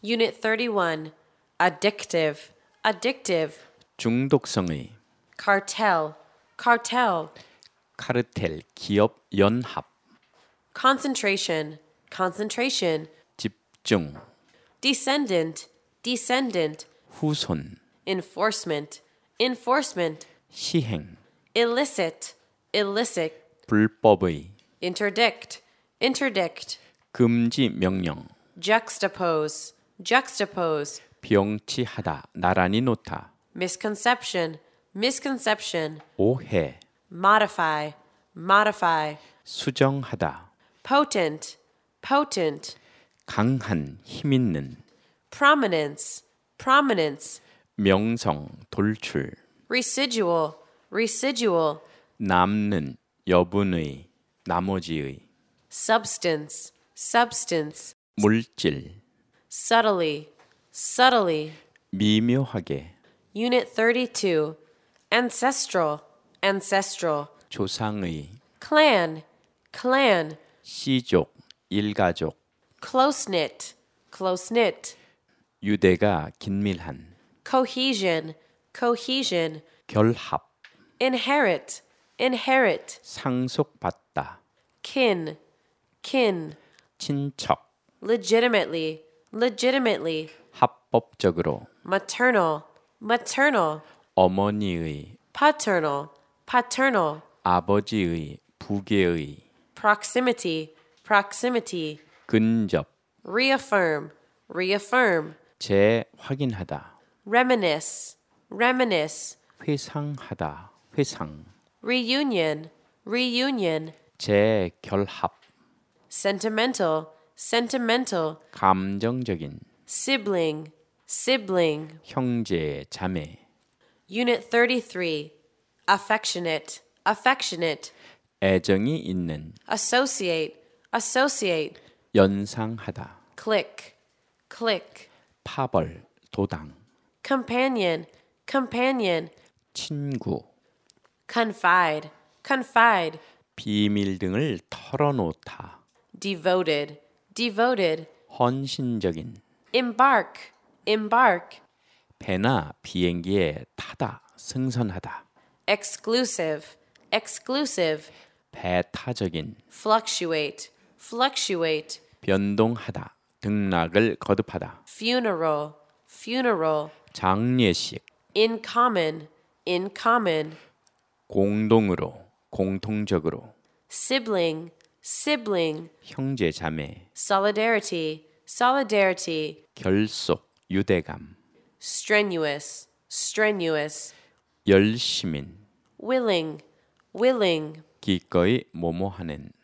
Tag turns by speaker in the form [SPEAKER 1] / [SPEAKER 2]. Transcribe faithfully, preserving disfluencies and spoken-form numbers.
[SPEAKER 1] Unit thirty-one. Addictive, addictive.
[SPEAKER 2] 중독성의
[SPEAKER 1] Cartel, cartel.
[SPEAKER 2] 카르텔 기업 연합
[SPEAKER 1] Concentration, concentration.
[SPEAKER 2] 집중
[SPEAKER 1] Descendant, descendant.
[SPEAKER 2] 후손
[SPEAKER 1] Enforcement, enforcement.
[SPEAKER 2] 시행
[SPEAKER 1] Illicit, illicit.
[SPEAKER 2] 불법의
[SPEAKER 1] Interdict, interdict.
[SPEAKER 2] 금지 명령
[SPEAKER 1] Juxtapose, juxtapose.
[SPEAKER 2] 병치하다 나란히 놓다
[SPEAKER 1] Misconception, misconception.
[SPEAKER 2] 오해
[SPEAKER 1] Modify, modify.
[SPEAKER 2] 수정하다
[SPEAKER 1] Potent, potent.
[SPEAKER 2] 강한 힘있는
[SPEAKER 1] Prominence, prominence.
[SPEAKER 2] 명성 돌출
[SPEAKER 1] Residual, residual.
[SPEAKER 2] 남는 여분의 나머지의
[SPEAKER 1] Substance, substance.
[SPEAKER 2] 물질
[SPEAKER 1] Subtly, subtly.
[SPEAKER 2] 미묘하게
[SPEAKER 1] Unit thirty-two. Ancestral, ancestral.
[SPEAKER 2] 조상의
[SPEAKER 1] Clan, clan.
[SPEAKER 2] 씨족 일가족
[SPEAKER 1] Close-knit, close-knit.
[SPEAKER 2] 유대가 긴밀한
[SPEAKER 1] Cohesion, cohesion.
[SPEAKER 2] 결합
[SPEAKER 1] Inherit, inherit.
[SPEAKER 2] 상속받다
[SPEAKER 1] Kin, kin.
[SPEAKER 2] 친척
[SPEAKER 1] Legitimately, legitimately.
[SPEAKER 2] 합법적으로
[SPEAKER 1] Maternal, maternal.
[SPEAKER 2] 어머니의
[SPEAKER 1] Paternal, paternal.
[SPEAKER 2] 아버지의 부계의
[SPEAKER 1] Proximity, proximity.
[SPEAKER 2] 근접
[SPEAKER 1] Reaffirm, reaffirm.
[SPEAKER 2] 재확인하다
[SPEAKER 1] Reminisce, reminisce.
[SPEAKER 2] 회상하다 회상
[SPEAKER 1] Reunion, reunion.
[SPEAKER 2] 재결합
[SPEAKER 1] Sentimental, sentimental.
[SPEAKER 2] 감정적인
[SPEAKER 1] Sibling, sibling.
[SPEAKER 2] 형제 자매
[SPEAKER 1] Unit thirty-three. Affectionate, affectionate.
[SPEAKER 2] 애정이 있는
[SPEAKER 1] Associate, associate.
[SPEAKER 2] 연상하다
[SPEAKER 1] Click, click.
[SPEAKER 2] 파벌 도당
[SPEAKER 1] Companion, companion.
[SPEAKER 2] 친구
[SPEAKER 1] Confide, confide.
[SPEAKER 2] 비밀 등을 털어놓다
[SPEAKER 1] Devoted, devoted.
[SPEAKER 2] 헌신적인
[SPEAKER 1] Embark, embark.
[SPEAKER 2] 배나 비행기에 타다 승선하다
[SPEAKER 1] Exclusive, exclusive.
[SPEAKER 2] 배타적인
[SPEAKER 1] Fluctuate, fluctuate.
[SPEAKER 2] 변동하다 등락을 거듭하다
[SPEAKER 1] Funeral, funeral.
[SPEAKER 2] 장례식
[SPEAKER 1] In common, in common.
[SPEAKER 2] 공동으로 공통적으로
[SPEAKER 1] Sibling, sibling.
[SPEAKER 2] 형제 자매
[SPEAKER 1] Solidarity, solidarity.
[SPEAKER 2] 결속 유대감
[SPEAKER 1] Strenuous, strenuous.
[SPEAKER 2] 열시민
[SPEAKER 1] Willing, willing.
[SPEAKER 2] 기꺼이 모모하는